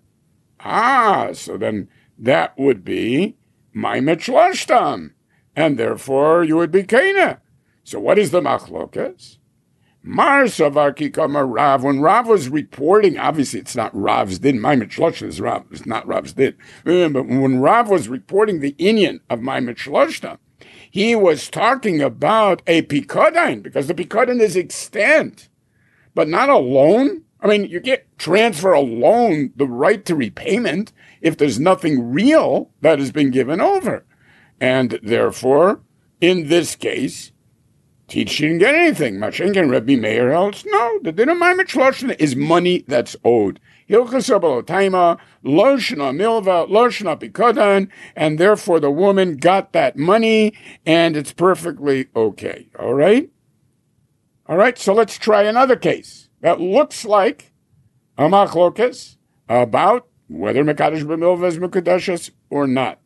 So then that would be my mitzvah. And therefore you would be Kana. So what is the machlokas? Mar savar ki kama Rav. When Rav was reporting, obviously it's not Rav's din. My mitzvah is Rav. It's not Rav's din. But when Rav was reporting the inyan of my mitzvah, he was talking about a pikodain, because the pikodain is extant, but not a loan. I mean, you get transfer a loan, the right to repayment, if there's nothing real that has been given over. And therefore, in this case, she didn't get anything. Mashenken Rebbe Meir else. No, the din of Maimet Shloshna is money that's owed. Hilchasa below taima, loshna milva, loshna pikodan, and therefore the woman got that money, and it's perfectly okay. All right? All right, so let's try another case that looks like a machlokas about whether Mekadosh b'milva is Mekudashas or not.